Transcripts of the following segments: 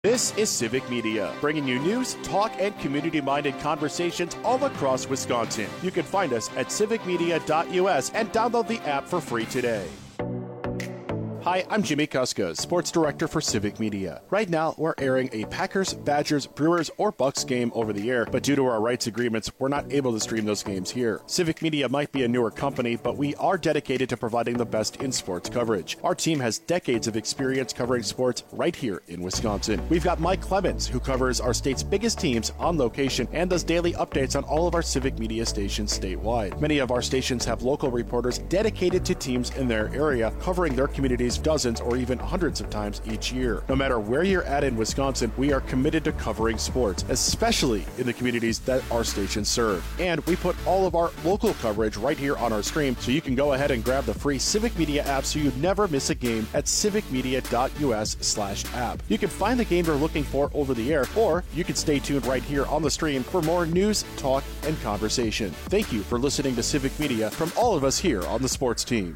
This is Civic Media, bringing you news, talk, and community-minded conversations all across Wisconsin. You can find us at civicmedia.us and download the app for free today. Hi, I'm Jimmy Kuska, Sports Director for Civic Media. Right now, we're airing a Packers, Badgers, Brewers, or Bucks game over the air, but due to our rights agreements, we're not able to stream those games here. Civic Media might be a newer company, but we are dedicated to providing the best in sports coverage. Our team has decades of experience covering sports right here in Wisconsin. We've got Mike Clemens, who covers our state's biggest teams on location and does daily updates on all of our Civic Media stations statewide. Many of our stations have local reporters dedicated to teams in their area, covering their communities dozens or even hundreds of times each year. No matter where you're at in Wisconsin, we are committed to covering sports, especially in the communities that our stations serve. And we put all of our local coverage right here on our stream, so you can go ahead and grab the free Civic Media app so you never miss a game at civicmedia.us/app. You can find the game you're looking for over the air, or you can stay tuned right here on the stream for more news, talk, and conversation. Thank you for listening to Civic Media from all of us here on the sports team.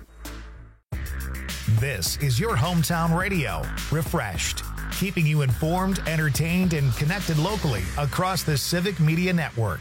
This is your hometown radio, Refreshed, keeping you informed, entertained, and connected locally across the Civic Media Network.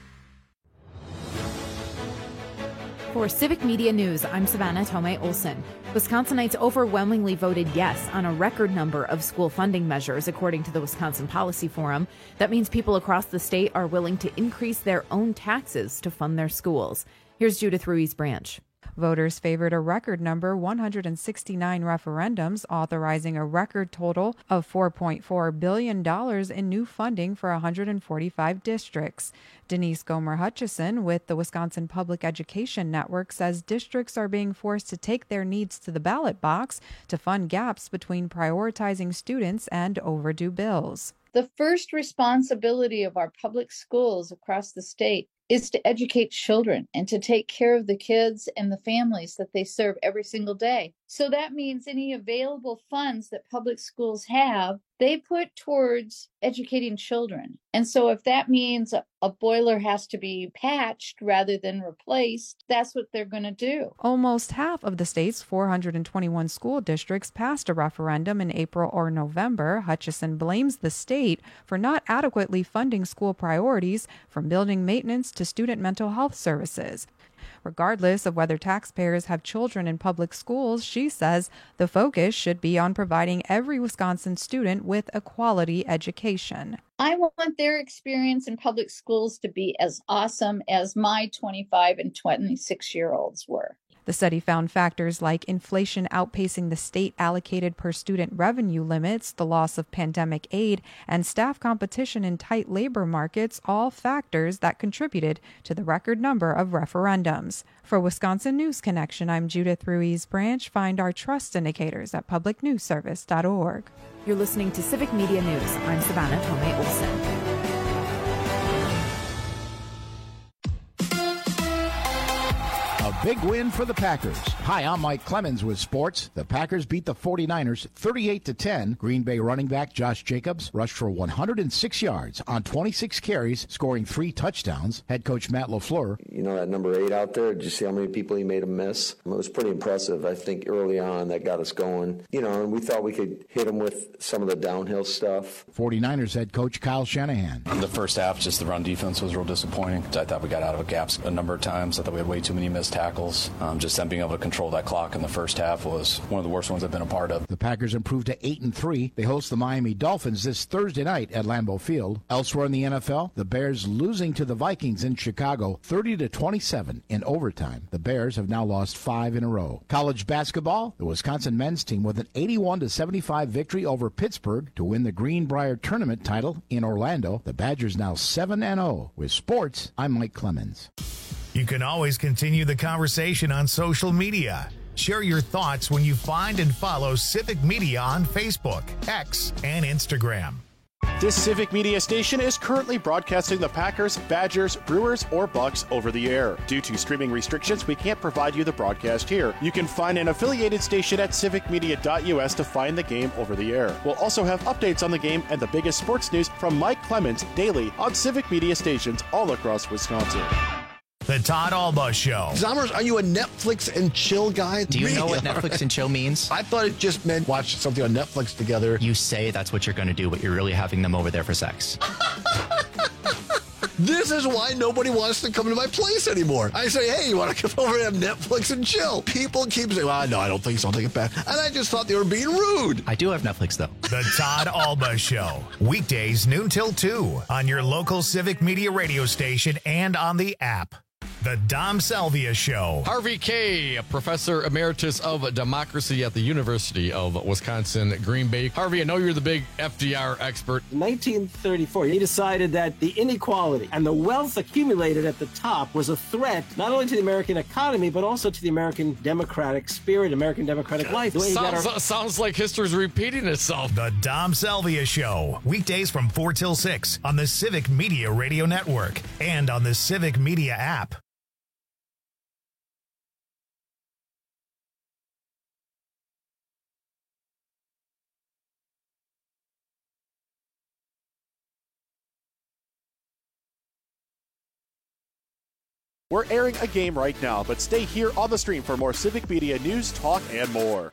For Civic Media News, I'm Savannah Tomei Olson. Wisconsinites overwhelmingly voted yes on a record number of school funding measures, according to the Wisconsin Policy Forum. That means people across the state are willing to increase their own taxes to fund their schools. Here's Judith Ruiz-Branch. Voters favored a record number, 169 referendums, authorizing a record total of $4.4 billion in new funding for 145 districts. Denise Gomer-Hutchison with the Wisconsin Public Education Network says districts are being forced to take their needs to the ballot box to fund gaps between prioritizing students and overdue bills. The first responsibility of our public schools across the state is to educate children and to take care of the kids and the families that they serve every single day. So that means any available funds that public schools have, they put towards educating children. And so if that means a boiler has to be patched rather than replaced, that's what they're going to do. Almost half of the state's 421 school districts passed a referendum in April or November. Hutchison blames the state for not adequately funding school priorities, from building maintenance to student mental health services. Regardless of whether taxpayers have children in public schools, she says the focus should be on providing every Wisconsin student with a quality education. I want their experience in public schools to be as awesome as my 25 and 26-year-olds were. The study found factors like inflation outpacing the state allocated per student revenue limits, the loss of pandemic aid, and staff competition in tight labor markets, all factors that contributed to the record number of referendums. For Wisconsin News Connection, I'm Judith Ruiz-Branch. Find our trust indicators at publicnewsservice.org. You're listening to Civic Media News. I'm Savannah Tomei Olson. Big win for the Packers. Hi, I'm Mike Clemens with sports. The Packers beat the 49ers 38-10. Green Bay running back Josh Jacobs rushed for 106 yards on 26 carries, scoring 3 touchdowns. Head coach Matt LaFleur. You know that number 8 out there? Did you see how many people he made him miss? It was pretty impressive. I think early on that got us going. You know, and we thought we could hit him with some of the downhill stuff. 49ers head coach Kyle Shanahan. In the first half, just the run defense was real disappointing. I thought we got out of gaps a number of times. I thought we had way too many missed tackles. Just them being able to control that clock in the first half was one of the worst ones I've been a part of. The Packers improved to 8-3. They host the Miami Dolphins this Thursday night at Lambeau Field. Elsewhere in the NFL, the Bears losing to the Vikings in Chicago 30-27 in overtime. The Bears have now lost 5 in a row. College basketball, the Wisconsin men's team with an 81-75 victory over Pittsburgh to win the Greenbrier Tournament title in Orlando. The Badgers now 7-0. With sports, I'm Mike Clemens. You can always continue the conversation on social media. Share your thoughts when you find and follow Civic Media on Facebook, X, and Instagram. This Civic Media station is currently broadcasting the Packers, Badgers, Brewers, or Bucks over the air. Due to streaming restrictions, we can't provide you the broadcast here. You can find an affiliated station at civicmedia.us to find the game over the air. We'll also have updates on the game and the biggest sports news from Mike Clemens daily on Civic Media stations all across Wisconsin. The The Todd Alba Show. Zommers, are you a Netflix and chill guy? Do you know what Netflix and chill means? I thought it just meant watch something on Netflix together. You say that's what you're going to do, but you're really having them over there for sex. This is why nobody wants to come to my place anymore. I say, hey, you want to come over and have Netflix and chill? People keep saying, well, no, I don't think so. I'll take it back. And I just thought they were being rude. I do have Netflix, though. The Todd Alba Show. Weekdays noon till 2 on your local Civic Media radio station and on the app. The Dom Salvia Show. Harvey Kaye, Professor Emeritus of Democracy at the University of Wisconsin, Green Bay. Harvey, I know you're the big FDR expert. In 1934, he decided that the inequality and the wealth accumulated at the top was a threat not only to the American economy, but also to the American democratic spirit, American democratic life. Sounds like history's repeating itself. The Dom Salvia Show. Weekdays from 4 till 6 on the Civic Media Radio Network and on the Civic Media app. We're airing a game right now, but stay here on the stream for more Civic Media news, talk, and more.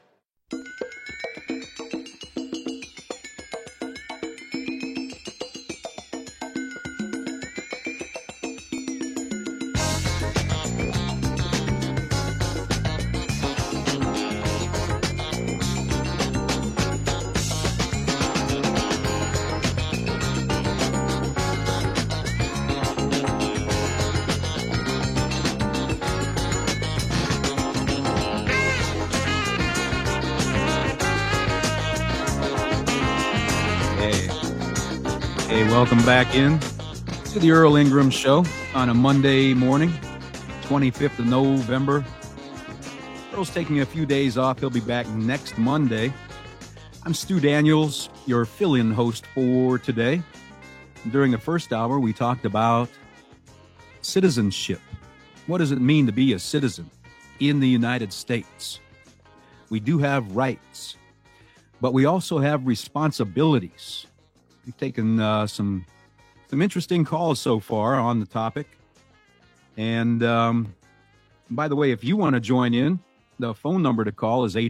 Welcome back in to the Earl Ingram Show on a Monday morning, 25th of November. Earl's taking a few days off. He'll be back next Monday. I'm Stu Daniels, your fill-in host for today. During the first hour, we talked about citizenship. What does it mean to be a citizen in the United States? We do have rights, but we also have responsibilities. We've taken some interesting calls so far on the topic. And by the way, if you want to join in, the phone number to call is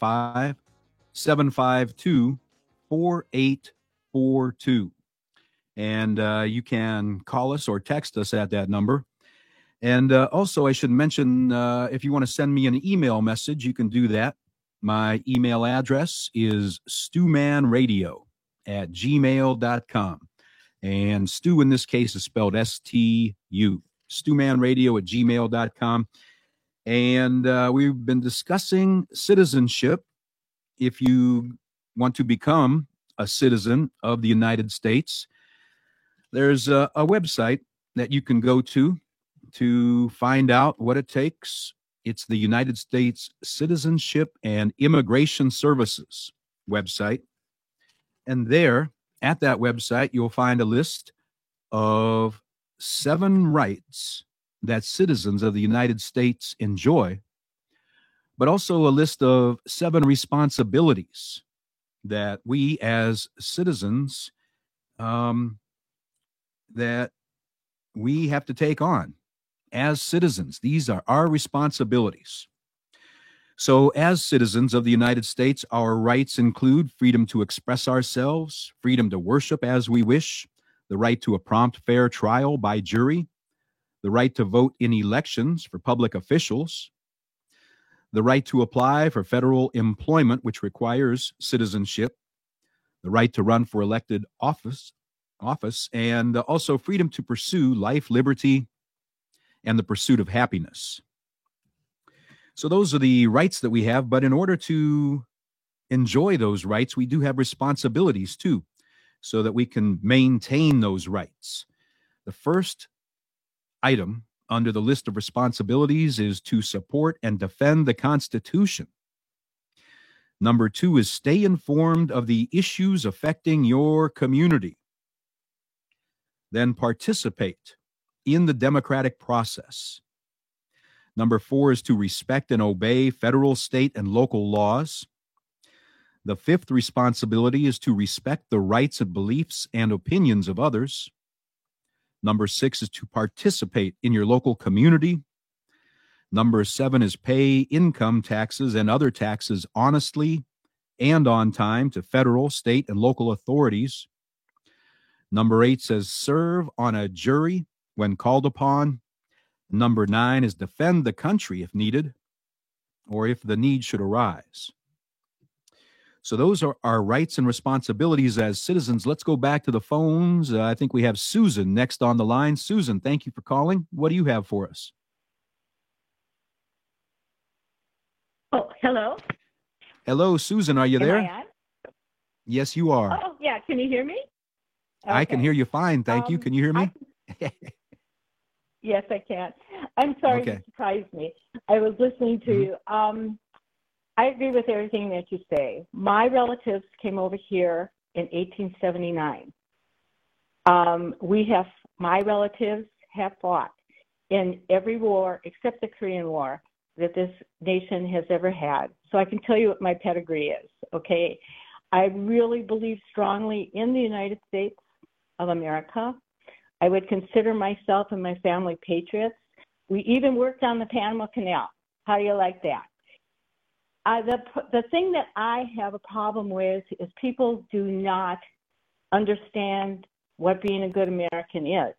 855-752-4842. And you can call us or text us at that number. And also, I should mention, if you want to send me an email message, you can do that. My email address is stewmanradio@gmail.com. And Stu in this case is spelled S-T-U. stewmanradio@gmail.com. And we've been discussing citizenship. If you want to become a citizen of the United States, there's a website that you can go to find out what it takes. It's the United States Citizenship and Immigration Services website. And there, at that website, you'll find a list of 7 rights that citizens of the United States enjoy, but also a list of 7 responsibilities that we as citizens that we have to take on as citizens. These are our responsibilities. So as citizens of the United States, our rights include freedom to express ourselves, freedom to worship as we wish, the right to a prompt, fair trial by jury, the right to vote in elections for public officials, the right to apply for federal employment, which requires citizenship, the right to run for elected office, and also freedom to pursue life, liberty, and the pursuit of happiness. So those are the rights that we have, but in order to enjoy those rights, we do have responsibilities too, so that we can maintain those rights. The first item under the list of responsibilities is to support and defend the Constitution. Number 2 is stay informed of the issues affecting your community. Then participate in the democratic process. Number 4 is to respect and obey federal, state, and local laws. The 5th responsibility is to respect the rights and beliefs and opinions of others. Number 6 is to participate in your local community. Number 7 is pay income taxes and other taxes honestly and on time to federal, state, and local authorities. Number 8 says serve on a jury when called upon. Number 9 is defend the country if needed or if the need should arise. So those are our rights and responsibilities as citizens. Let's go back to the phones. I think we have Susan next on the line. Susan, thank you for calling. What do you have for us? Oh, hello. Hello, Susan. Are you there? Am I on? Yes, you are. Oh, yeah. Can you hear me? Okay. I can hear you fine. Thank you. Can you hear me? Yes, I can. I'm sorry Okay. you surprised me. I was listening to you. I agree with everything that you say. My relatives came over here in 1879. My relatives have fought in every war except the Korean War that this nation has ever had. So I can tell you what my pedigree is, okay? I really believe strongly in the United States of America. I would consider myself and my family patriots. We even worked on the Panama Canal. How do you like that? The thing that I have a problem with is people do not understand what being a good American is.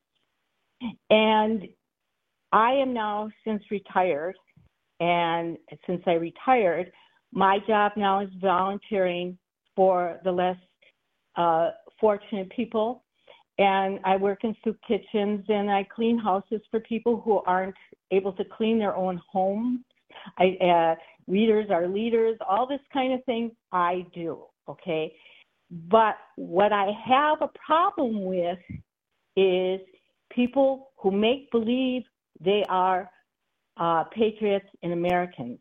And I am now since retired, and since I retired, my job now is volunteering for the less fortunate people. And I work in soup kitchens, and I clean houses for people who aren't able to clean their own homes. Readers are leaders, all this kind of thing I do, okay? But what I have a problem with is people who make believe they are patriots and Americans.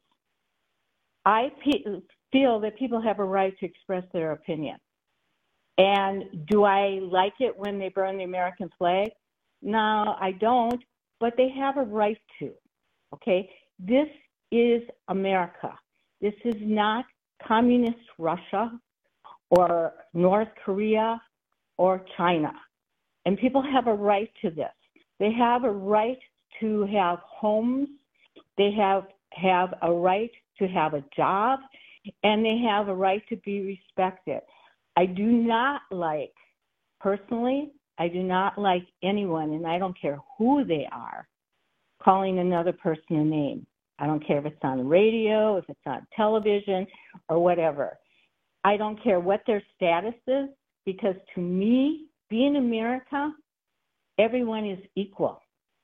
I feel that people have a right to express their opinion. And do I like it when they burn the American flag? No, I don't, but they have a right to, okay? This is America. This is not communist Russia or North Korea or China. And people have a right to this. They have a right to have homes. They have a right to have a job, and they have a right to be respected. I do not like, personally, I do not like anyone, and I don't care who they are, calling another person a name. I don't care if it's on the radio, if it's on television, or whatever. I don't care what their status is, because to me, being America, everyone is equal.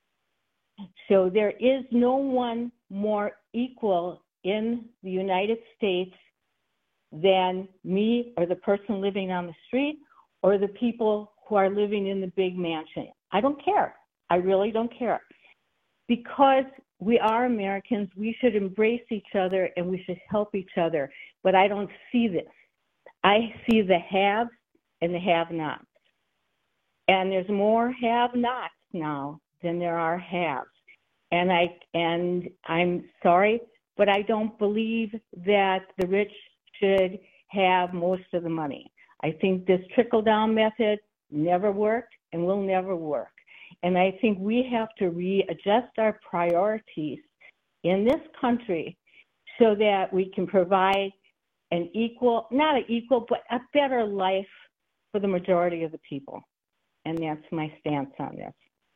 So there is no one more equal in the United States than me or the person living on the street or the people who are living in the big mansion. I don't care. I really don't care. Because we are Americans, we should embrace each other and we should help each other. But I don't see this. I see the haves and the have-nots. And there's more have-nots now than there are haves. And I'm sorry, but I don't believe that the rich should have most of the money. I think this trickle-down method never worked and will never work. And I think we have to readjust our priorities in this country so that we can provide an equal, not an equal, but a better life for the majority of the people. And that's my stance on this.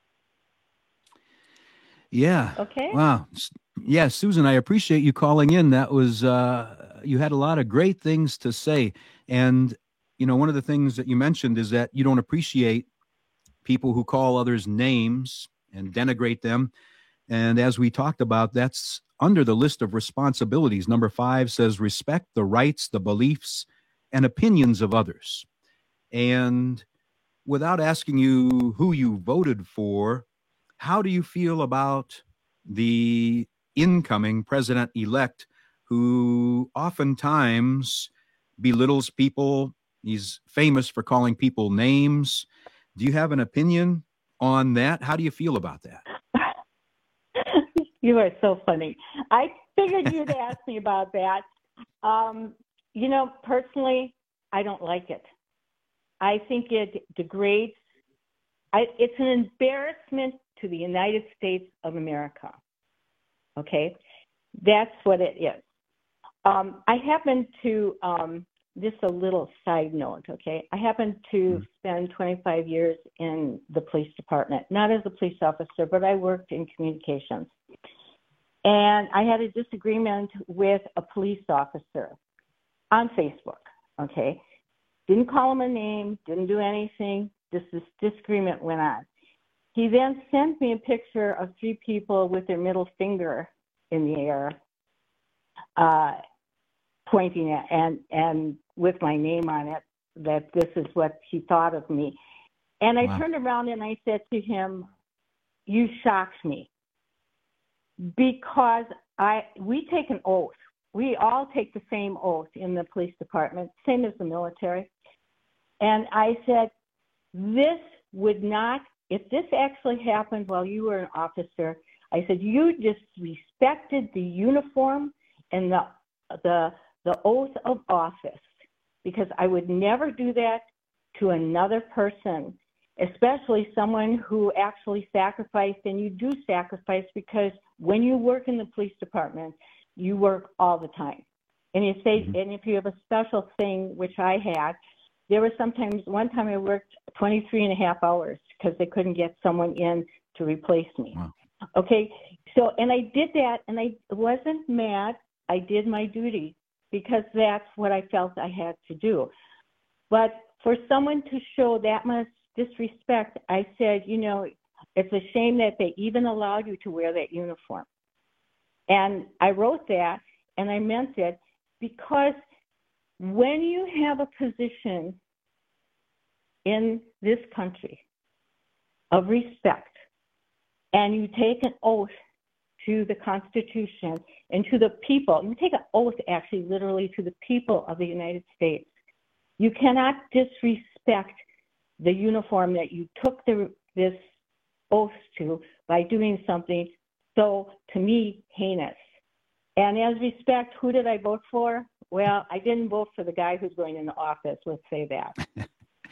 Yeah. Okay. Wow. Yeah, Susan, I appreciate you calling in. That was, you had a lot of great things to say. And, you know, one of the things that you mentioned is that you don't appreciate people who call others names and denigrate them. And as we talked about, that's under the list of responsibilities. Number 5 says respect the rights, the beliefs, and opinions of others. And without asking you who you voted for, how do you feel about the incoming president-elect who oftentimes belittles people? He's famous for calling people names. Do you have an opinion on that? How do you feel about that? You are so funny. I figured you'd ask me about that. You know, personally, I don't like it. I think it degrades It's an embarrassment to the United States of America. Okay? That's what it is. I happen to, just a little side note, okay? I happen to spend 25 years in the police department, not as a police officer, but I worked in communications. And I had a disagreement with a police officer on Facebook, okay? Didn't call him a name, didn't do anything. This disagreement went on. He then sent me a picture of 3 people with their middle finger in the air, pointing at, and with my name on it, that this is what he thought of me. And I turned around and I said to him, "You shocked me." Because we take an oath. We all take the same oath in the police department, same as the military. And I said, this would not, if this actually happened while you were an officer, I said, you disrespected the uniform and the oath of office, because I would never do that to another person, especially someone who actually sacrificed. And you do sacrifice, because when you work in the police department, you work all the time. And you say, and if you have a special thing, which I had, there was one time I worked 23 and a half hours because they couldn't get someone in to replace me. Wow. Okay. So, and I did that, and I wasn't mad. I did my duty because that's what I felt I had to do. But for someone to show that much disrespect, I said, it's a shame that they even allowed you to wear that uniform. And I wrote that, and I meant it, because when you have a position in this country of respect, and you take an oath to the Constitution and to the people, you take an oath actually literally to the people of the United States, you cannot disrespect the uniform that you took this oath to by doing something so, to me, heinous. And as respect, who did I vote for? Well, I didn't vote for the guy who's going into office, let's say that.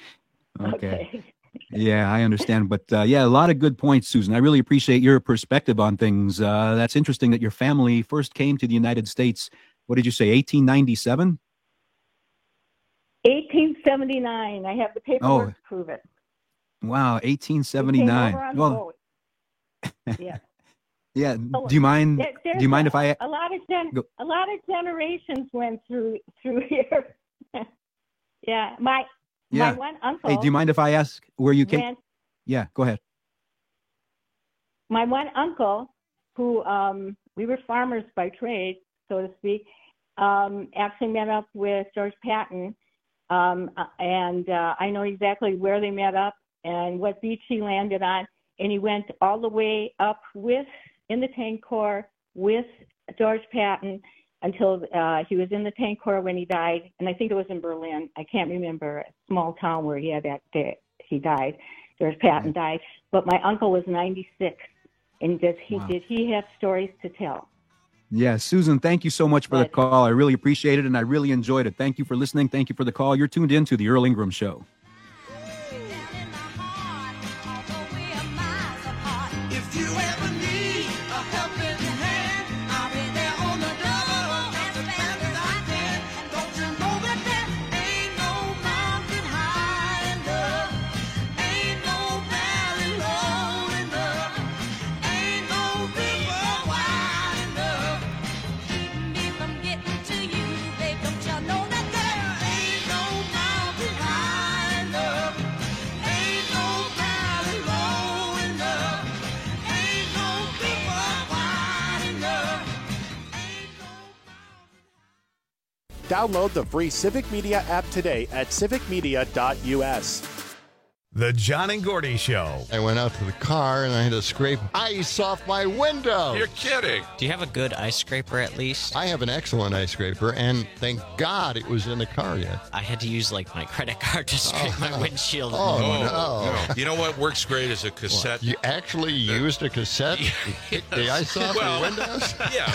Okay. Yeah, I understand. But a lot of good points, Susan. I really appreciate your perspective on things. That's interesting that your family first came to the United States, what did you say, 1897? 1879. I have the paperwork to prove it. Wow, 1879. Well, yeah. Yeah. Do you mind if I? A lot of generations went through here. Yeah. My one uncle. Hey, do you mind if I ask where you came? Yeah. Go ahead. My one uncle, who we were farmers by trade, so to speak, actually met up with George Patton, and I know exactly where they met up and what beach he landed on, and he went all the way up in the Tank Corps with George Patton until he was in the Tank Corps when he died, and I think it was in Berlin. I can't remember, a small town where he had that day. He died. George Patton died. But my uncle was 96, and did he have stories to tell? Yeah, Susan, thank you so much for the call. I really appreciate it, and I really enjoyed it. Thank you for listening. Thank you for the call. You're tuned in to The Earl Ingram Show. Download the free Civic Media app today at civicmedia.us. The John and Gordy Show. I went out to the car and I had to scrape ice off my window. You're kidding. Do you have a good ice scraper at least? I have an excellent ice scraper, and thank God it was in the car yet. I had to use my credit card to scrape my windshield. Oh, no. You know what works great is a cassette. What? You actually used a cassette to kick the ice off your windows?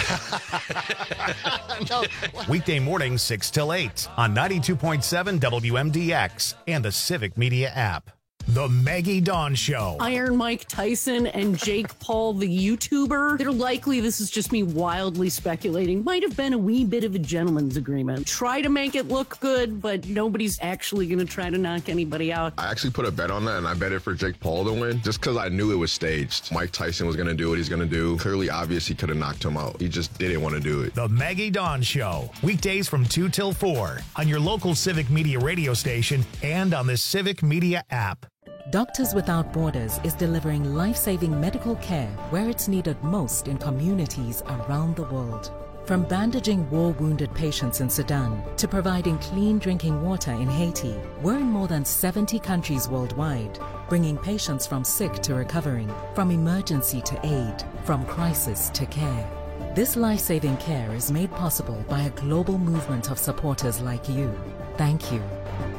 Yeah. No. Weekday mornings 6 till 8 on 92.7 WMDX and the Civic Media app. The Maggie Dawn Show. Iron Mike Tyson and Jake Paul, the YouTuber, they're likely, this is just me wildly speculating, might have been a wee bit of a gentleman's agreement. Try to make it look good, but nobody's actually going to try to knock anybody out. I actually put a bet on that, and I bet it for Jake Paul to win, just because I knew it was staged. Mike Tyson was going to do what he's going to do. Clearly, obvious, he could have knocked him out. He just didn't want to do it. The Maggie Dawn Show. Weekdays from 2 till 4 on your local Civic Media radio station and on the Civic Media app. Doctors Without Borders is delivering life-saving medical care where it's needed most in communities around the world. From bandaging war-wounded patients in Sudan to providing clean drinking water in Haiti, we're in more than 70 countries worldwide, bringing patients from sick to recovering, from emergency to aid, from crisis to care. This life-saving care is made possible by a global movement of supporters like you. Thank you.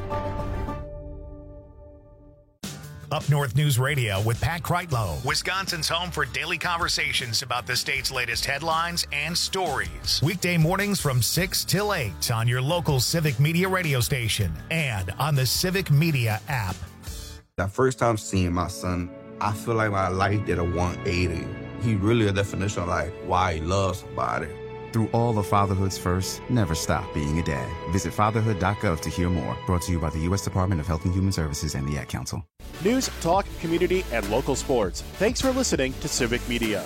Up North News Radio with Pat Kreitlow, Wisconsin's home for daily conversations about the state's latest headlines and stories. Weekday mornings from 6 till 8 on your local Civic Media radio station and on the Civic Media app. The first time seeing my son, I feel like my life did a 180. He really a definition of like why he loves somebody. Through all of fatherhood's first, never stop being a dad. Visit fatherhood.gov to hear more. Brought to you by the U.S. Department of Health and Human Services and the Ad Council. News, talk, community, and local sports. Thanks for listening to Civic Media.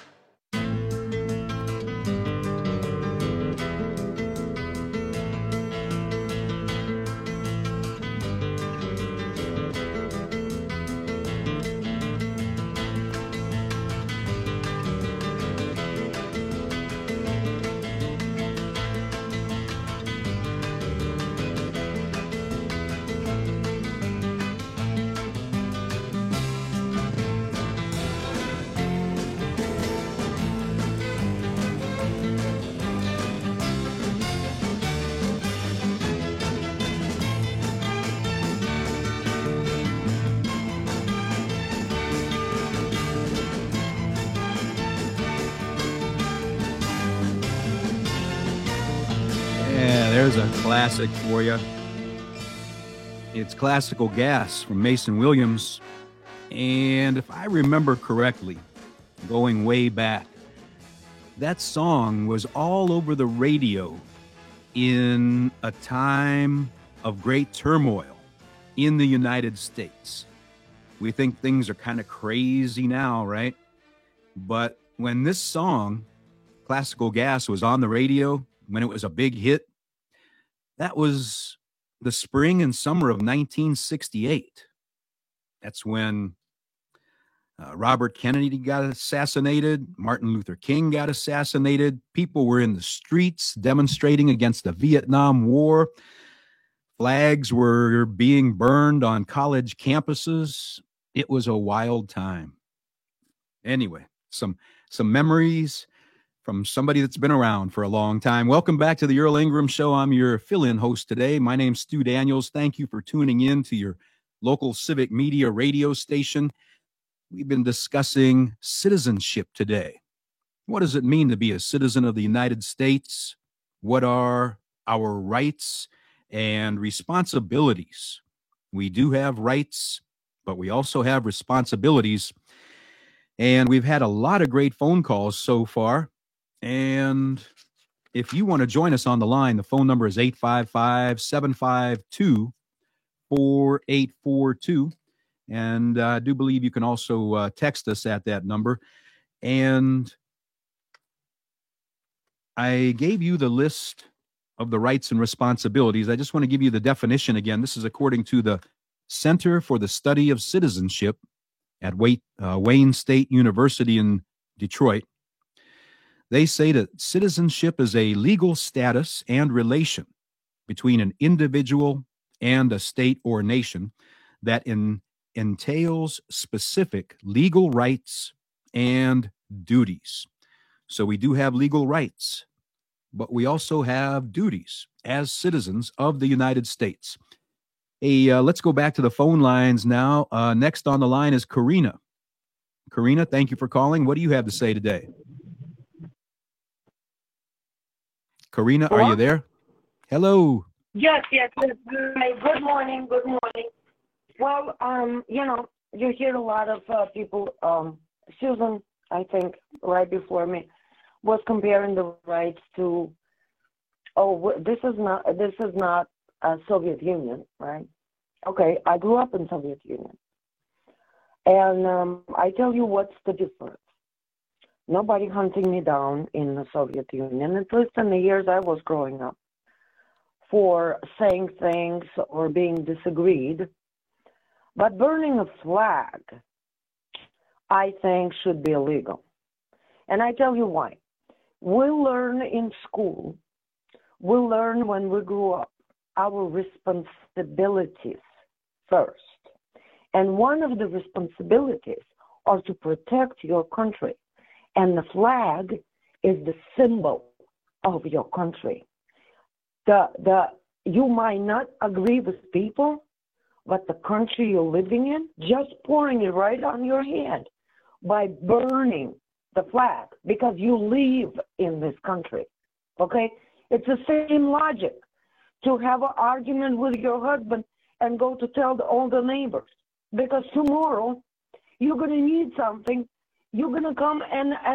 There's a classic for you. It's Classical Gas from Mason Williams. And if I remember correctly, going way back, that song was all over the radio in a time of great turmoil in the United States. We think things are kind of crazy now, right? But when this song, Classical Gas, was on the radio, when it was a big hit, that was the spring and summer of 1968. That's when Robert Kennedy got assassinated. Martin Luther King got assassinated. People were in the streets demonstrating against the Vietnam War. Flags were being burned on college campuses. It was a wild time. Anyway, some memories from somebody that's been around for a long time. Welcome back to the Earl Ingram Show. I'm your fill-in host today. My name's Stu Daniels. Thank you for tuning in to your local Civic Media radio station. We've been discussing citizenship today. What does it mean to be a citizen of the United States? What are our rights and responsibilities? We do have rights, but we also have responsibilities. And we've had a lot of great phone calls so far. And if you want to join us on the line, the phone number is 855-752-4842. And I do believe you can also text us at that number. And I gave you the list of the rights and responsibilities. I just want to give you the definition again. This is according to the Center for the Study of Citizenship at Wayne State University in Detroit. They say that citizenship is a legal status and relation between an individual and a state or nation that entails specific legal rights and duties. So we do have legal rights, but we also have duties as citizens of the United States. Hey, let's go back to the phone lines now. Next on the line is Karina. Karina, thank you for calling. What do you have to say today? Karina, Hello? Are you there? Hello. Yes. Good morning. Well, you hear a lot of people. Susan, I think, right before me, was comparing the rights to. This is not a Soviet Union, right? Okay, I grew up in Soviet Union, and I tell you what's the difference. Nobody hunting me down in the Soviet Union, at least in the years I was growing up, for saying things or being disagreed. But burning a flag, I think, should be illegal. And I tell you why. We learn in school, we learn when we grew up, our responsibilities first. And one of the responsibilities are to protect your country. And the flag is the symbol of your country. You might not agree with people, but the country you're living in, just pouring it right on your head by burning the flag because you live in this country. Okay? It's the same logic to have an argument with your husband and go to tell all the neighbors. Because tomorrow you're going to need something. You're going to come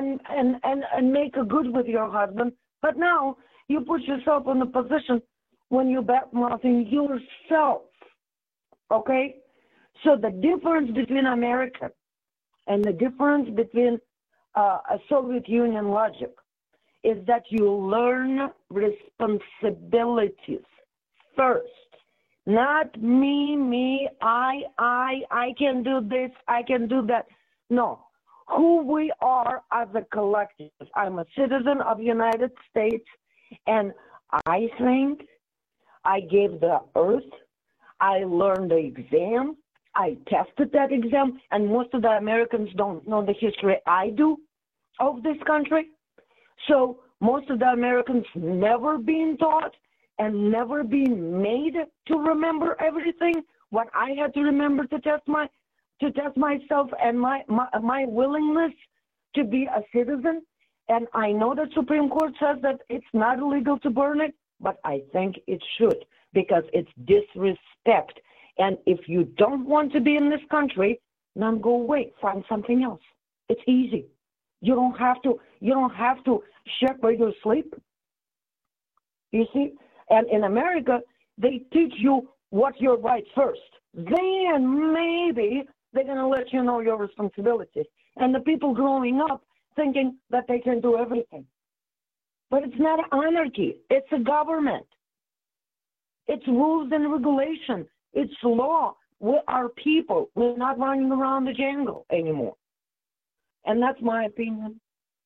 and make a good with your husband. But now you put yourself in a position when you're bad-mouthing yourself. Okay? So the difference between America and the difference between a Soviet Union logic is that you learn responsibilities first. Not me, I can do this, I can do that. No. Who we are as a collective. I'm a citizen of the United States, and I think I gave the earth. I learned the exam. I tested that exam, and most of the Americans don't know the history I do of this country. So most of the Americans never been taught and never been made to remember everything, what I had to remember to test myself and my willingness to be a citizen. And I know the Supreme Court says that it's not illegal to burn it, but I think it should because it's disrespect. And if you don't want to be in this country, then go away, find something else. It's easy. You don't have to check where you sleep. You see? And in America, they teach you what your rights first. Then maybe they're going to let you know your responsibilities. And the people growing up thinking that they can do everything. But it's not anarchy. It's a government. It's rules and regulation. It's law. We are people. We're not running around the jungle anymore. And that's my opinion.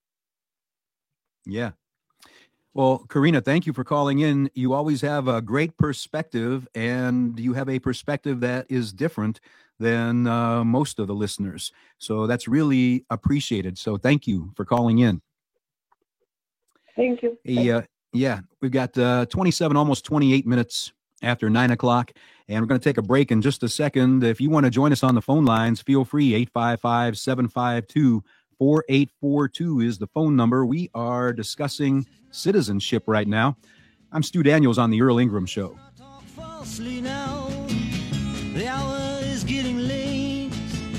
Yeah. Well, Karina, thank you for calling in. You always have a great perspective, and you have a perspective that is different than most of the listeners. So that's really appreciated. So thank you for calling in. Thank you. Yeah, we've got 27, almost 28 minutes after 9 o'clock, and we're going to take a break in just a second. If you want to join us on the phone lines, feel free. 855-752-4842 is the phone number. We are discussing citizenship right now. I'm Stu Daniels on the Earl Ingram Show. Falsely now, the hour is getting late.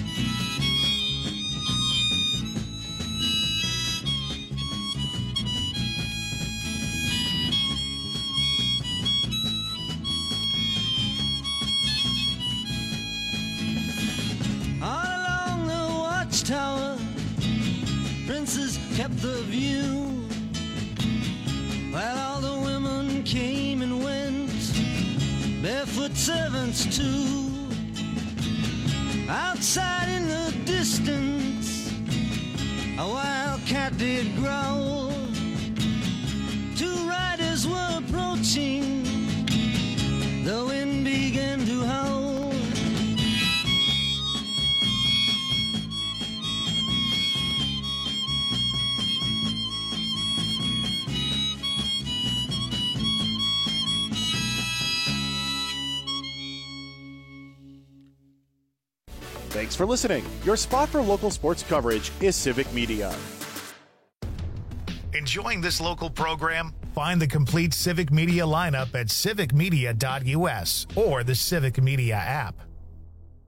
All along the watchtower, princes kept the view. While all the women came and went, barefoot servants too. Outside in the distance, a wild cat did growl. Two riders were approaching, the wind began to howl. Thanks for listening. Your spot for local sports coverage is Civic Media. Enjoying this local program? Find the complete Civic Media lineup at civicmedia.us or the Civic Media app.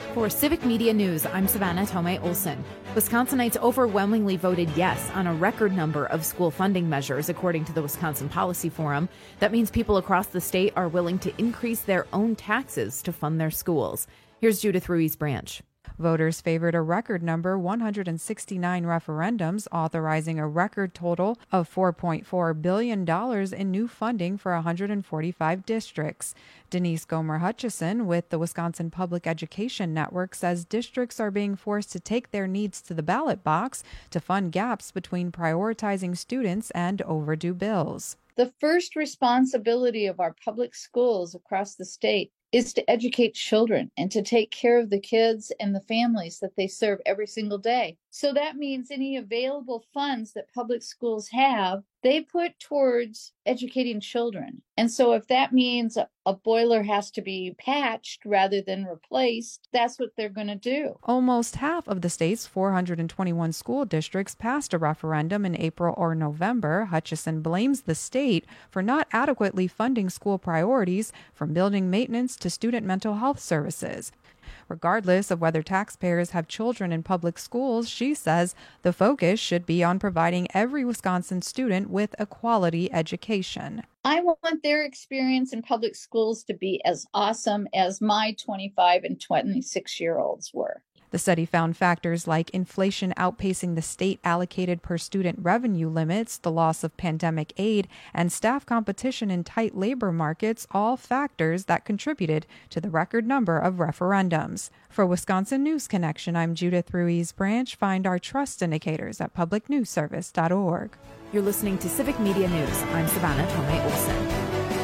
For Civic Media News, I'm Savannah Tomei Olson. Wisconsinites overwhelmingly voted yes on a record number of school funding measures, according to the Wisconsin Policy Forum. That means people across the state are willing to increase their own taxes to fund their schools. Here's Judith Ruiz-Branch. Voters favored a record number, 169 referendums, authorizing a record total of $4.4 billion in new funding for 145 districts. Denise Gomer-Hutchison with the Wisconsin Public Education Network says districts are being forced to take their needs to the ballot box to fund gaps between prioritizing students and overdue bills. The first responsibility of our public schools across the state is to educate children and to take care of the kids and the families that they serve every single day. So that means any available funds that public schools have, they put towards educating children. And so if that means a boiler has to be patched rather than replaced, that's what they're going to do. Almost half of the state's 421 school districts passed a referendum in April or November. Hutchison blames the state for not adequately funding school priorities, from building maintenance to student mental health services. Regardless of whether taxpayers have children in public schools, she says the focus should be on providing every Wisconsin student with a quality education. I want their experience in public schools to be as awesome as my 25 and 26-year-olds were. The study found factors like inflation outpacing the state allocated per student revenue limits, the loss of pandemic aid, and staff competition in tight labor markets, all factors that contributed to the record number of referendums. For Wisconsin News Connection, I'm Judith Ruiz-Branch. Find our trust indicators at publicnewsservice.org. You're listening to Civic Media News. I'm Savannah Tomei Olson.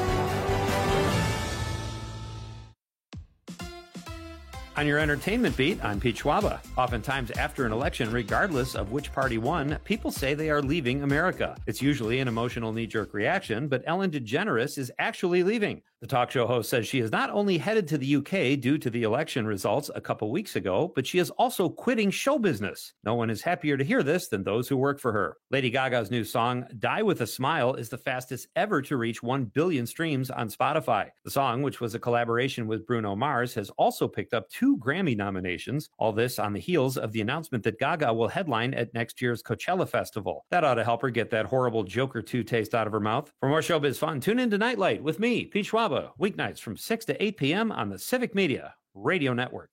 On your entertainment beat, I'm Pete Schwaba. Oftentimes after an election, regardless of which party won, people say they are leaving America. It's usually an emotional knee-jerk reaction, but Ellen DeGeneres is actually leaving. The talk show host says she is not only headed to the UK due to the election results a couple weeks ago, but she is also quitting show business. No one is happier to hear this than those who work for her. Lady Gaga's new song, Die With a Smile, is the fastest ever to reach 1 billion streams on Spotify. The song, which was a collaboration with Bruno Mars, has also picked up 2 Grammy nominations. All this on the heels of the announcement that Gaga will headline at next year's Coachella Festival. That ought to help her get that horrible Joker 2 taste out of her mouth. For more showbiz fun, tune in to Nightlight with me, Pete Schwaba, weeknights from 6 to 8 p.m. on the Civic Media Radio Network.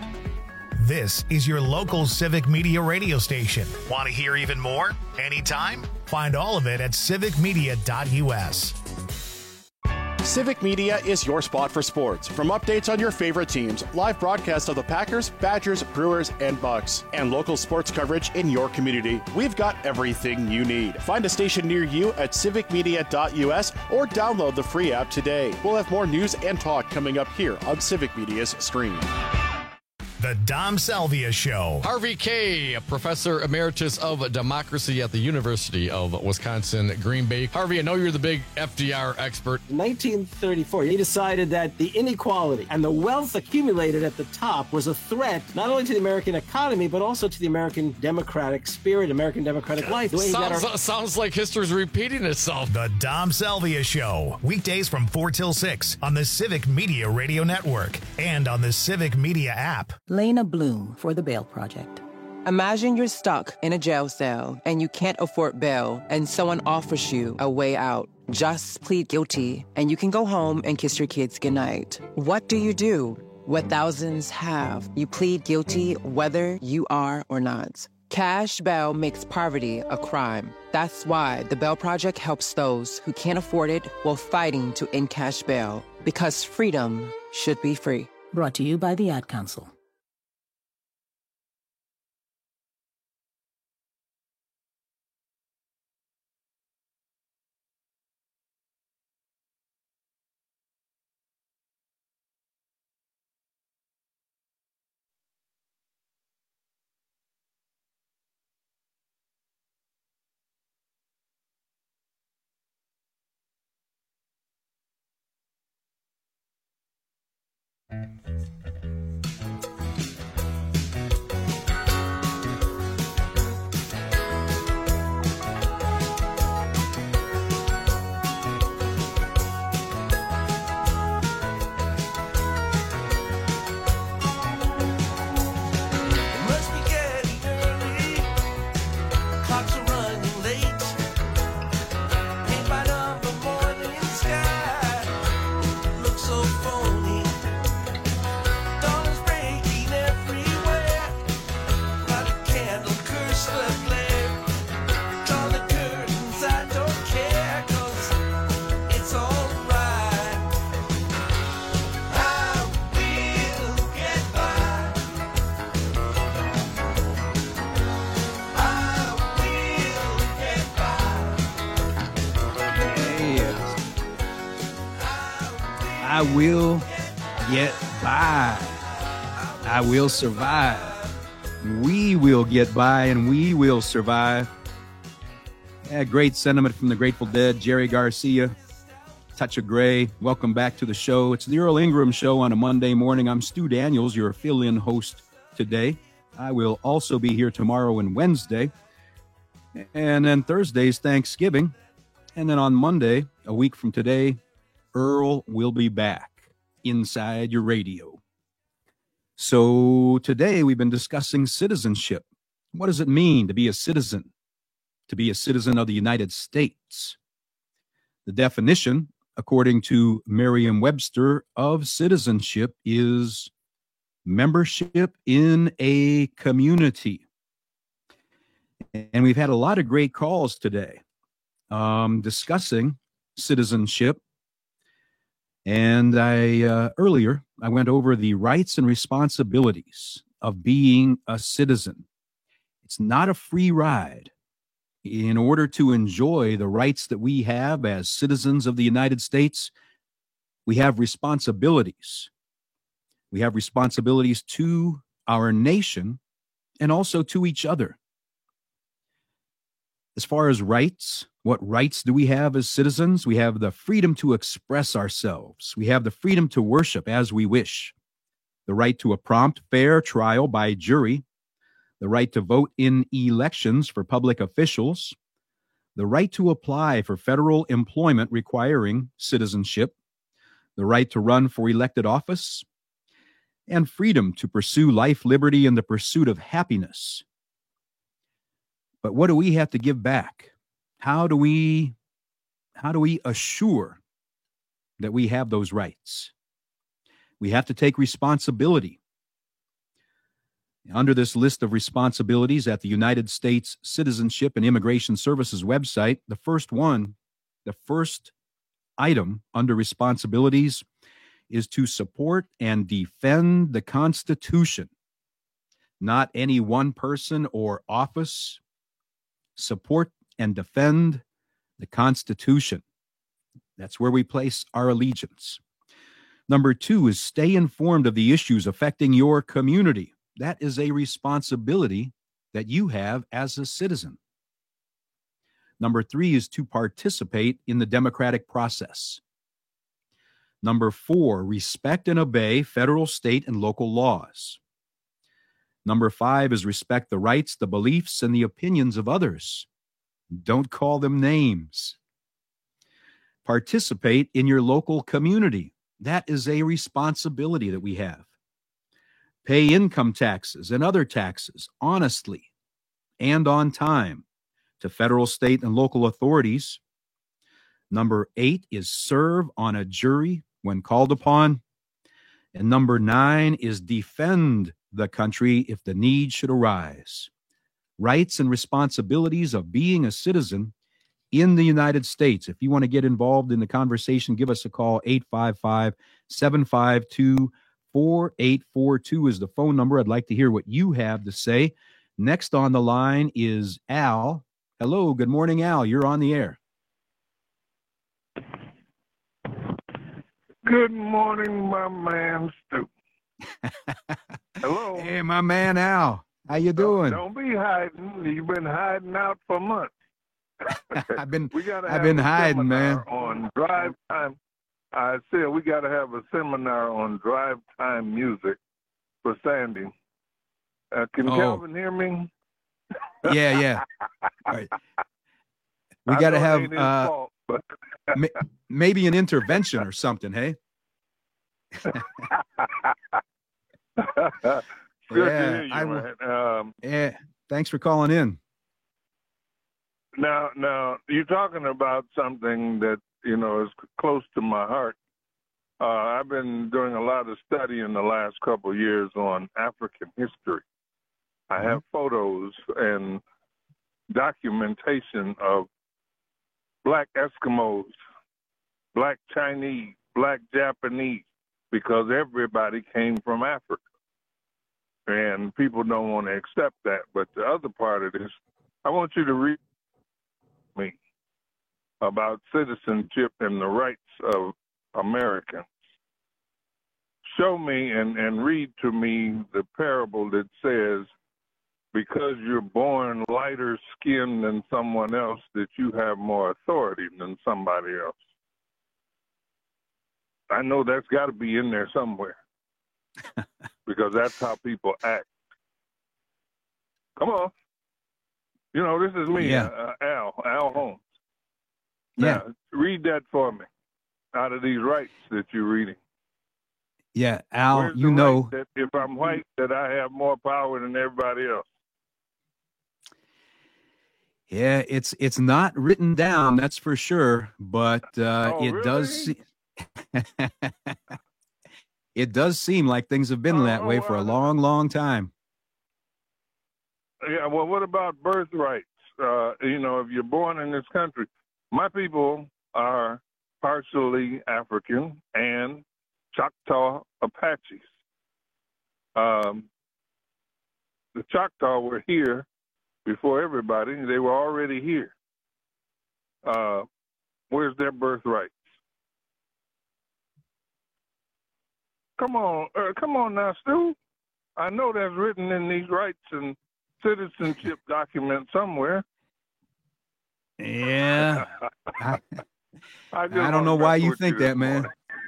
This is your local Civic Media radio station. Want to hear even more? Anytime? Find all of it at civicmedia.us. Civic Media is your spot for sports. From updates on your favorite teams, live broadcasts of the Packers, Badgers, Brewers, and Bucks, and local sports coverage in your community, we've got everything you need. Find a station near you at civicmedia.us or download the free app today. We'll have more news and talk coming up here on Civic Media's stream. The Dom Salvia Show. Harvey Kaye, Professor Emeritus of Democracy at the University of Wisconsin, Green Bay. Harvey, I know you're the big FDR expert. In 1934, he decided that the inequality and the wealth accumulated at the top was a threat not only to the American economy, but also to the American democratic spirit, American democratic life. Sounds like history's repeating itself. The Dom Salvia Show. Weekdays from 4 till 6 on the Civic Media Radio Network and on the Civic Media app. Lena Bloom for the Bail Project. Imagine you're stuck in a jail cell and you can't afford bail and someone offers you a way out. Just plead guilty and you can go home and kiss your kids goodnight. What do you do? What thousands have. You plead guilty whether you are or not. Cash bail makes poverty a crime. That's why the Bail Project helps those who can't afford it while fighting to end cash bail. Because freedom should be free. Brought to you by the Ad Council. I will get by. I will survive. We will get by and we will survive. Yeah, great sentiment from the Grateful Dead, Jerry Garcia, Touch of Gray. Welcome back to the show. It's the Earl Ingram Show on a Monday morning. I'm Stu Daniels, your fill-in host today. I will also be here tomorrow and Wednesday. And then Thursday's Thanksgiving. And then on Monday, a week from today, Earl will be back inside your radio. So today we've been discussing citizenship. What does it mean to be a citizen? To be a citizen of the United States. The definition, according to Merriam-Webster, of citizenship is membership in a community. And we've had a lot of great calls today discussing citizenship. And earlier, I went over the rights and responsibilities of being a citizen. It's not a free ride. In order to enjoy the rights that we have as citizens of the United States, we have responsibilities. We have responsibilities to our nation and also to each other. As far as rights, what rights do we have as citizens? We have the freedom to express ourselves. We have the freedom to worship as we wish, the right to a prompt, fair trial by jury, the right to vote in elections for public officials, the right to apply for federal employment requiring citizenship, the right to run for elected office, and freedom to pursue life, liberty, and the pursuit of happiness. But what do we have to give back? How do we assure that we have those rights? We have to take responsibility. Under this list of responsibilities at the United States Citizenship and Immigration Services website, the first item under responsibilities is to support and defend the Constitution, not any one person or office. Support and defend the Constitution. That's where we place our allegiance. Number 2 is stay informed of the issues affecting your community. That is a responsibility that you have as a citizen. Number 3 is to participate in the democratic process. Number 4, respect and obey federal, state, and local laws. Number 5 is respect the rights, the beliefs, and the opinions of others. Don't call them names. Participate in your local community. That is a responsibility that we have. Pay income taxes and other taxes honestly and on time to federal, state, and local authorities. Number 8 is serve on a jury when called upon. And number 9 is defend the country if the need should arise. Rights and responsibilities of being a citizen in the United States. If you want to get involved in the conversation, give us a call. 855-752-4842 is the phone number. I'd like to hear what you have to say. Next on the line is Al. Hello, good morning, Al. You're on the air. Good morning, my man, Stu. Hello. Hey, my man, Al. How you doing? Don't be hiding. You've been hiding out for months. I've been hiding, man. On drive time. I said we got to have a seminar on drive time music for Sandy. Can Calvin hear me? Yeah. All right. We got to have maybe an intervention or something, hey? Good to hear you, man. Yeah, thanks for calling in. Now, you're talking about something that, is close to my heart. I've been doing a lot of study in the last couple of years on African history. I have photos and documentation of Black Eskimos, Black Chinese, Black Japanese, because everybody came from Africa. And people don't want to accept that. But the other part of this, I want you to read me about citizenship and the rights of Americans. show me and read to me the parable that says, because you're born lighter skinned than someone else, that you have more authority than somebody else. I know that's got to be in there somewhere because that's how people act. Come on. You know, this is me, Al Holmes. Now, read that for me out of these rights that you're reading. Yeah, Al, Where's you the know. right that if I'm white, that I have more power than everybody else. Yeah, it's not written down, that's for sure, but it does it does seem like things have been that way for a long, long time. Yeah, well, what about birthrights? You know, if you're born in this country, my people are partially African and Choctaw Apaches. The Choctaw were here before everybody. They were already here. Where's their birthrights? Come on now, Stu. I know that's written in these rights and citizenship documents somewhere. Yeah. I don't know why you think that, man.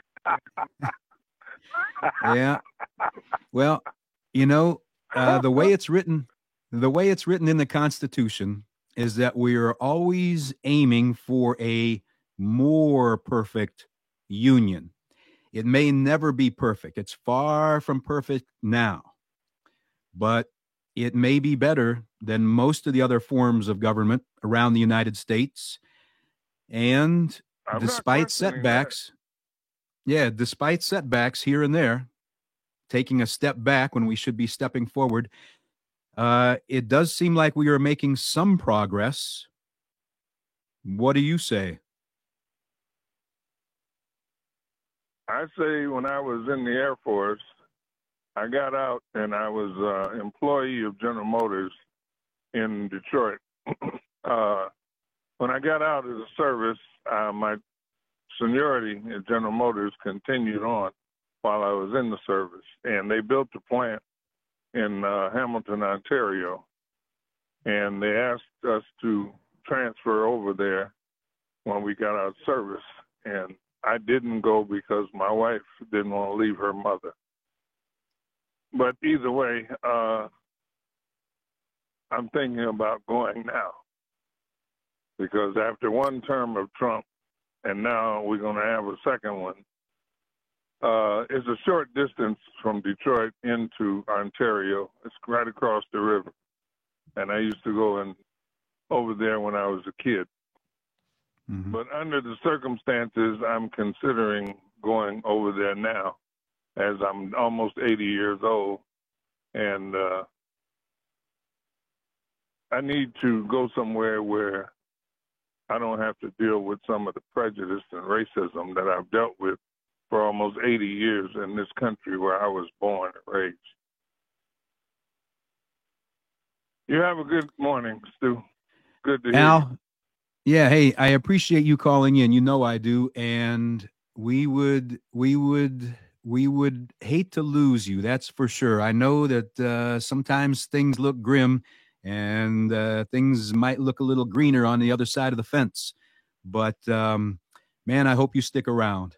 Yeah. Well, you know, the way it's written in the Constitution is that we are always aiming for a more perfect union. It may never be perfect. It's far from perfect now, but it may be better than most of the other forms of government around the United States. And despite setbacks, despite setbacks here and there, taking a step back when we should be stepping forward, it does seem like we are making some progress. What do you say? I say when I was in the Air Force, I got out and I was an employee of General Motors in Detroit. When I got out of the service, my seniority at General Motors continued on while I was in the service. And they built a plant in Hamilton, Ontario. And they asked us to transfer over there when we got out of service. And I didn't go because my wife didn't want to leave her mother. But either way, I'm thinking about going now. Because after one term of Trump, and now we're going to have a second one, it's a short distance from Detroit into Ontario. It's right across the river. And I used to go over there when I was a kid. Mm-hmm. But under the circumstances, I'm considering going over there now, as I'm almost 80 years old. And I need to go somewhere where I don't have to deal with some of the prejudice and racism that I've dealt with for almost 80 years in this country where I was born and raised. You have a good morning, Stu. Good to hear you. Yeah, hey, I appreciate you calling in. You know I do, and we would hate to lose you. That's for sure. I know that sometimes things look grim, and things might look a little greener on the other side of the fence. But man, I hope you stick around.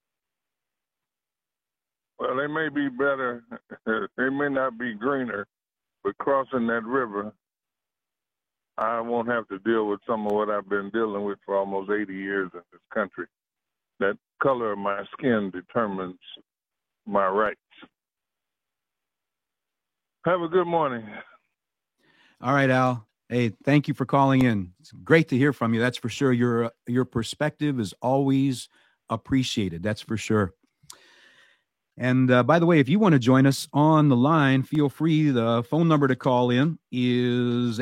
Well, they may be better. They may not be greener, but crossing that river, I won't have to deal with some of what I've been dealing with for almost 80 years in this country. That color of my skin determines my rights. Have a good morning. All right, Al. Hey, thank you for calling in. It's great to hear from you. That's for sure. Your perspective is always appreciated. That's for sure. And by the way, if you want to join us on the line, feel free. The phone number to call in is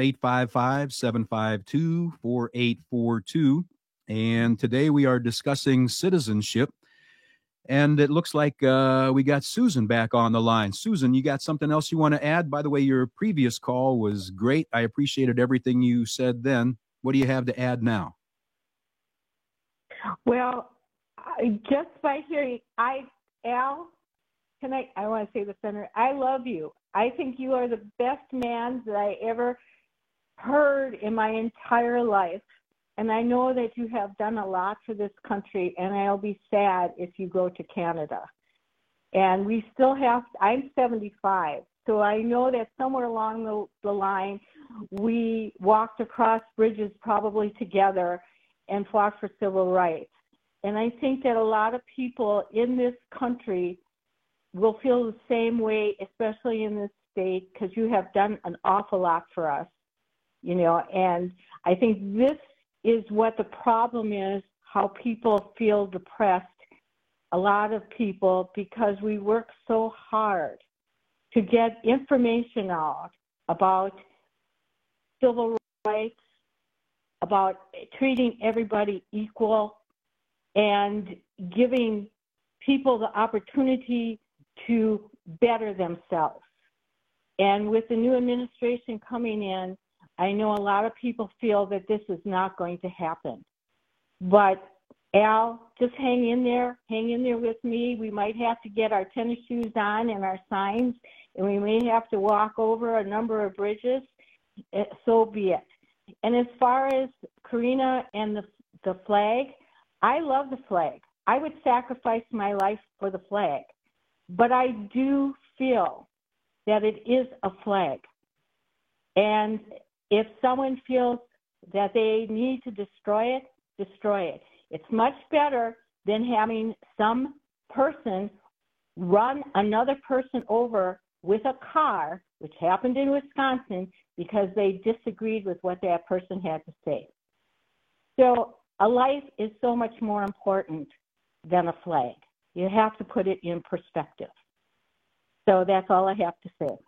855-752-4842. And today we are discussing citizenship. And it looks like we got Susan back on the line. Susan, you got something else you want to add? By the way, your previous call was great. I appreciated everything you said then. What do you have to add now? Well, just by hearing, Al, tonight, I want to say to the Senator, I love you. I think you are the best man that I ever heard in my entire life. And I know that you have done a lot for this country, and I'll be sad if you go to Canada. And we still have, I'm 75, so I know that somewhere along the line, we walked across bridges probably together and fought for civil rights. And I think that a lot of people in this country will feel the same way, especially in this state, because you have done an awful lot for us, and I think this is what the problem is, how people feel depressed, a lot of people, because we work so hard to get information out about civil rights, about treating everybody equal, and giving people the opportunity to better themselves. And with the new administration coming in, I know a lot of people feel that this is not going to happen. But Al, just hang in there with me. We might have to get our tennis shoes on and our signs, and we may have to walk over a number of bridges. So be it. And as far as Karina and the flag, I love the flag. I would sacrifice my life for the flag. But I do feel that it is a flag. And if someone feels that they need to destroy it, destroy it. It's much better than having some person run another person over with a car, which happened in Wisconsin, because they disagreed with what that person had to say. So a life is so much more important than a flag. You have to put it in perspective. So that's all I have to say.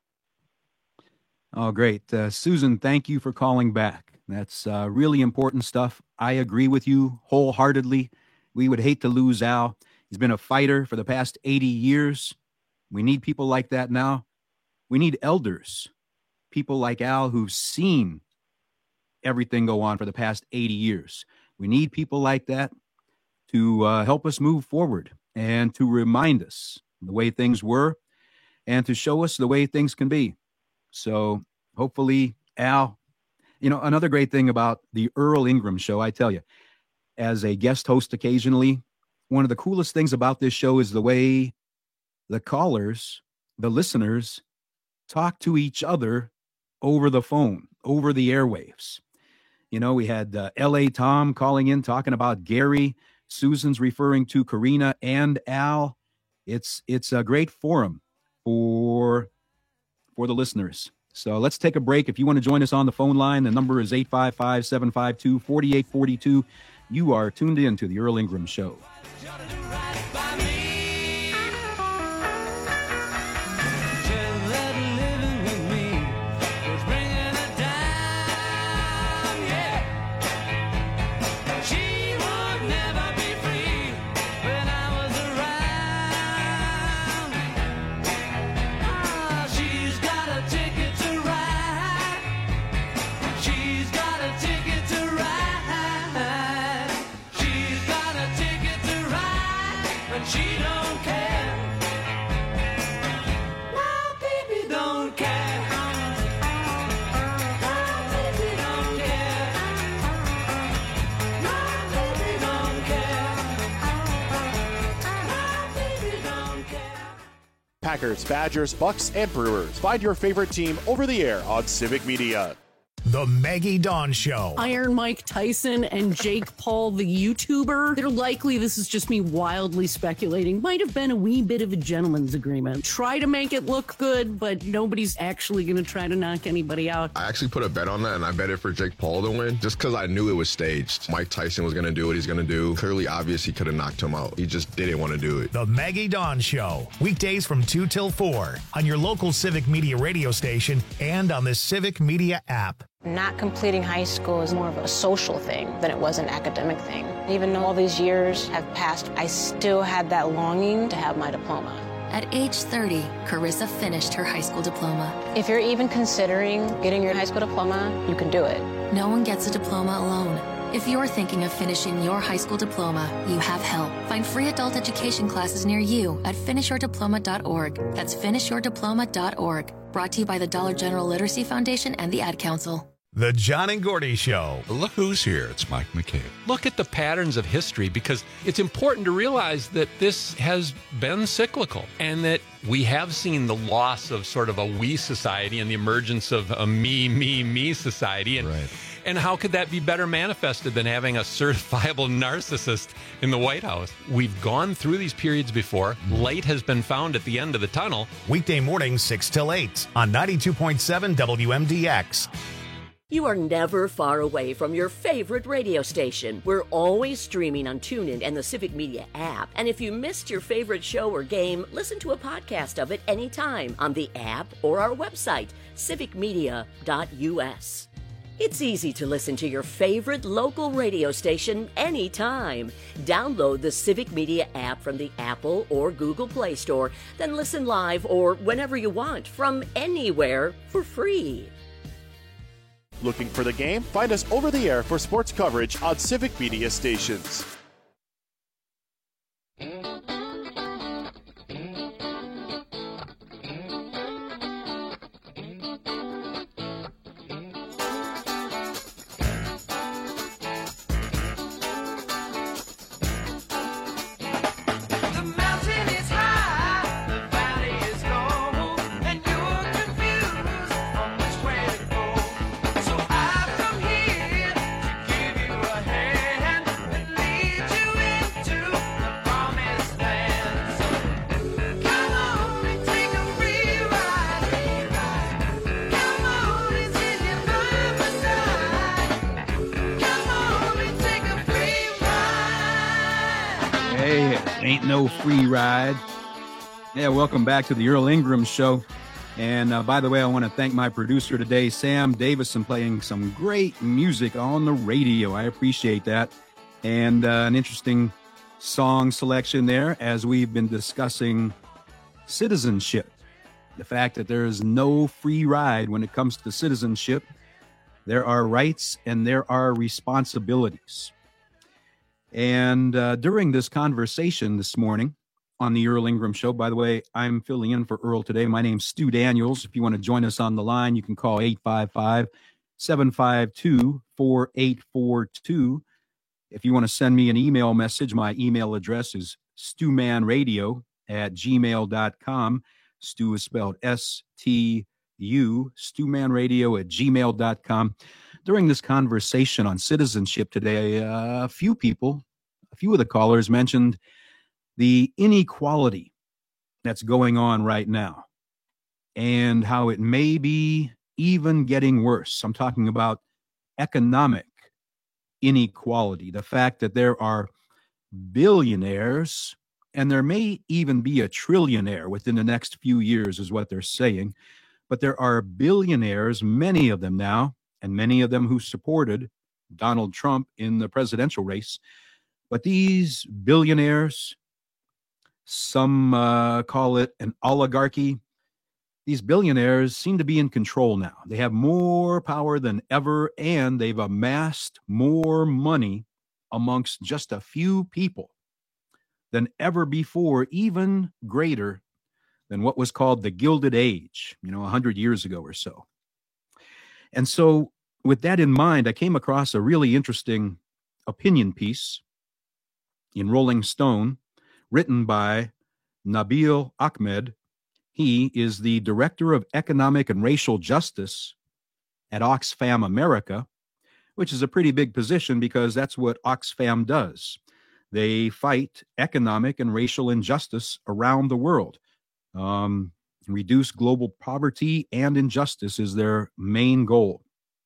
Oh, great. Susan, thank you for calling back. That's really important stuff. I agree with you wholeheartedly. We would hate to lose Al. He's been a fighter for the past 80 years. We need people like that now. We need elders, people like Al who've seen everything go on for the past 80 years. We need people like that to help us move forward and to remind us the way things were and to show us the way things can be. So hopefully, Al, another great thing about the Earl Ingram Show, I tell you, as a guest host occasionally, one of the coolest things about this show is the way the callers, the listeners, talk to each other over the phone, over the airwaves. We had L.A. Tom calling in, talking about Gary. Susan's referring to Karina and Al. It's a great forum for the listeners. So let's take a break. If you want to join us on the phone line, the number is 855-752-4842. You are tuned in to the Earl Ingram Show. Packers, Badgers, Bucks, and Brewers. Find your favorite team over the air on Civic Media. The Maggie Dawn Show. Iron Mike Tyson and Jake Paul, the YouTuber. They're likely, this is just me wildly speculating, might have been a wee bit of a gentleman's agreement. Try to make it look good, but nobody's actually going to try to knock anybody out. I actually put a bet on that, and I bet it for Jake Paul to win, just because I knew it was staged. Mike Tyson was going to do what he's going to do. Clearly, obvious, he could have knocked him out. He just didn't want to do it. The Maggie Dawn Show. Weekdays from 2 till 4 on your local Civic Media radio station and on the Civic Media app. Not completing high school is more of a social thing than it was an academic thing. Even though all these years have passed, I still had that longing to have my diploma. At age 30, Carissa finished her high school diploma. If you're even considering getting your high school diploma, you can do it. No one gets a diploma alone. If you're thinking of finishing your high school diploma, you have help. Find free adult education classes near you at finishyourdiploma.org. That's finishyourdiploma.org. Brought to you by the Dollar General Literacy Foundation and the Ad Council. The John and Gordy Show. Look who's here. It's Mike McCabe. Look at the patterns of history, because it's important to realize that this has been cyclical and that we have seen the loss of sort of a we society and the emergence of a me society. And, and how could that be better manifested than having a certifiable narcissist in the White House? We've gone through these periods before. Light has been found at the end of the tunnel. Weekday mornings 6 till 8 on 92.7 WMDX. You are never far away from your favorite radio station. We're always streaming on TuneIn and the Civic Media app. And if you missed your favorite show or game, listen to a podcast of it anytime on the app or our website, civicmedia.us. It's easy to listen to your favorite local radio station anytime. Download the Civic Media app from the Apple or Google Play Store, then listen live or whenever you want from anywhere for free. Looking for the game? Find us over the air for sports coverage on Civic Media stations. Ain't no free ride. Yeah, welcome back to the Earl Ingram Show. And by the way, I want to thank my producer today, Sam Davison, playing some great music on the radio. I appreciate that. And an interesting song selection there as we've been discussing citizenship. The fact that there is no free ride when it comes to citizenship. There are rights and there are responsibilities. And during this conversation this morning on the Earl Ingram Show, by the way, I'm filling in for Earl today. My name's Stu Daniels. If you want to join us on the line, you can call 855-752-4842. If you want to send me an email message, my email address is stumanradio@gmail.com. Stu is spelled S-T-U, stumanradio@gmail.com. During this conversation on citizenship today, a few of the callers mentioned the inequality that's going on right now and how it may be even getting worse. I'm talking about economic inequality, the fact that there are billionaires and there may even be a trillionaire within the next few years is what they're saying. But there are billionaires, many of them now, and many of them who supported Donald Trump in the presidential race. But these billionaires, some call it an oligarchy. These billionaires seem to be in control now. They have more power than ever, and they've amassed more money amongst just a few people than ever before, even greater than what was called the Gilded Age, 100 years ago or so. And so with that in mind, I came across a really interesting opinion piece in Rolling Stone written by Nabil Ahmed. He is the Director of Economic and Racial Justice at Oxfam America, which is a pretty big position because that's what Oxfam does. They fight economic and racial injustice around the world. Reduce global poverty and injustice is their main goal.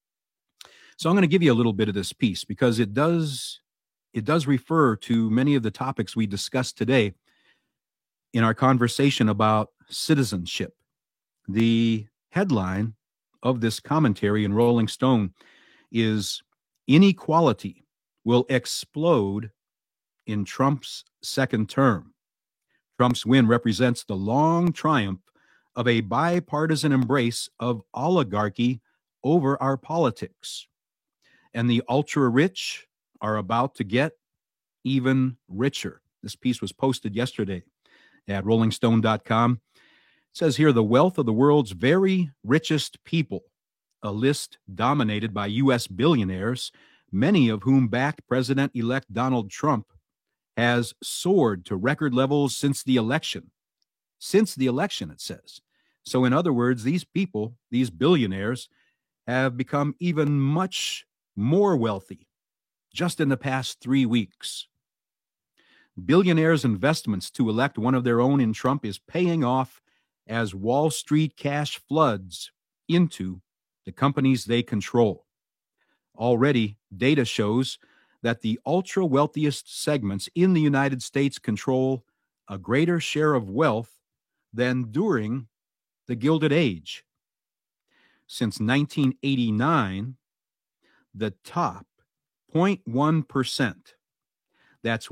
So I'm going to give you a little bit of this piece because it does refer to many of the topics we discussed today in our conversation about citizenship. The headline of this commentary in Rolling Stone is "Inequality Will Explode in Trump's Second Term." Trump's win represents the long triumph of a bipartisan embrace of oligarchy over our politics. And the ultra-rich are about to get even richer. This piece was posted yesterday at rollingstone.com. It says here, the wealth of the world's very richest people, a list dominated by U.S. billionaires, many of whom backed President-elect Donald Trump, has soared to record levels since the election. Since the election, it says. So in other words, these people, these billionaires, have become even much more wealthy just in the past 3 weeks. Billionaires' investments to elect one of their own in Trump is paying off as Wall Street cash floods into the companies they control. Already, data shows that the ultra wealthiest segments in the United States control a greater share of wealth than during the Gilded Age. Since 1989, the top 0.1%, that's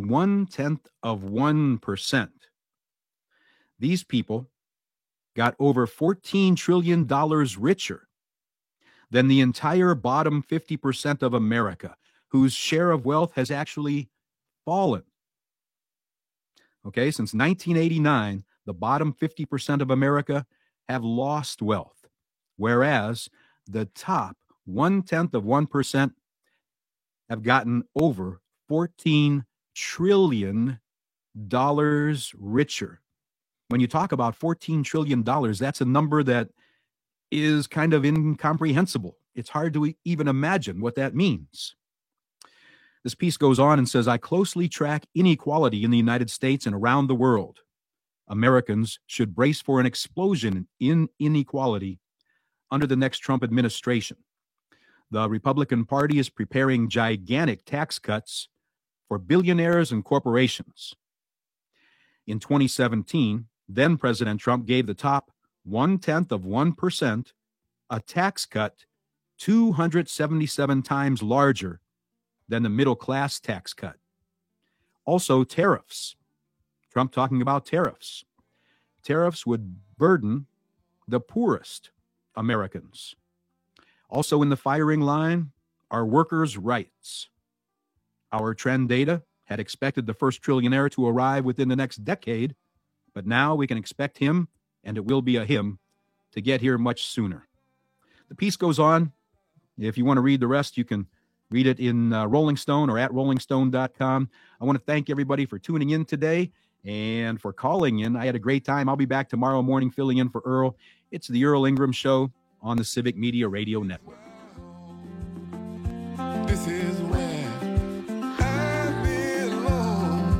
0.1%. These people got over $14 trillion richer than the entire bottom 50% of America, whose share of wealth has actually fallen. Okay, since 1989, the bottom 50% of America have lost wealth, whereas the top 0.1% have gotten over $14 trillion richer. When you talk about $14 trillion, that's a number that is kind of incomprehensible. It's hard to even imagine what that means. This piece goes on and says, I closely track inequality in the United States and around the world. Americans should brace for an explosion in inequality under the next Trump administration. The Republican Party is preparing gigantic tax cuts for billionaires and corporations. In 2017, then President Trump gave the top 0.1% a tax cut 277 times larger than the middle class tax cut. Also, tariffs. Trump talking about tariffs. Tariffs would burden the poorest Americans. Also in the firing line are workers' rights. Our trend data had expected the first trillionaire to arrive within the next decade, but now we can expect him, and it will be a him, to get here much sooner. The piece goes on. If you want to read the rest, you can read it in Rolling Stone or at rollingstone.com. I want to thank everybody for tuning in today and for calling in. I had a great time. I'll be back tomorrow morning filling in for Earl. It's the Earl Ingram Show on the Civic Media Radio Network. This is where I belong.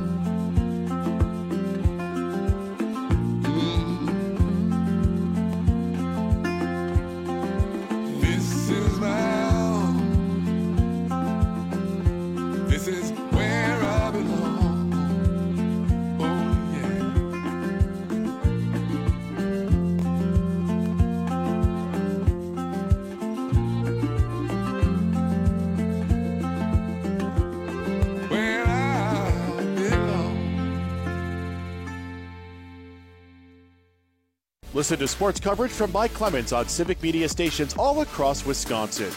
This is my home. This is where I belong. Oh yeah. Where I belong. Listen to sports coverage from Mike Clemens on Civic Media stations all across Wisconsin.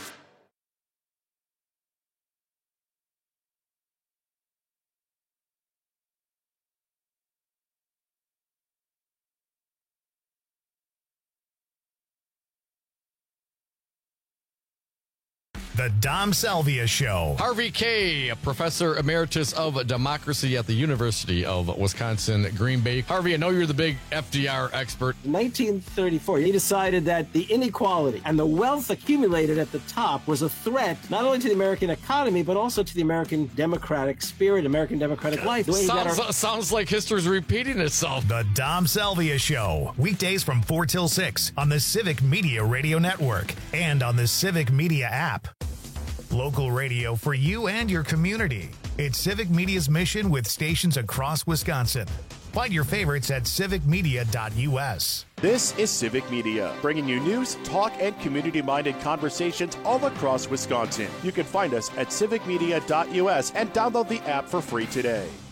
The Dom Salvia Show. Harvey Kaye, Professor Emeritus of Democracy at the University of Wisconsin, Green Bay. Harvey, I know you're the big FDR expert. In 1934, he decided that the inequality and the wealth accumulated at the top was a threat not only to the American economy, but also to the American democratic spirit, American democratic life. Sounds like history's repeating itself. The Dom Salvia Show. Weekdays from 4 till 6 on the Civic Media Radio Network and on the Civic Media app. Local radio for you and your community. It's Civic Media's mission with stations across Wisconsin. Find your favorites at civicmedia.us. This is Civic Media, bringing you news, talk, and community-minded conversations all across Wisconsin. You can find us at civicmedia.us and download the app for free today.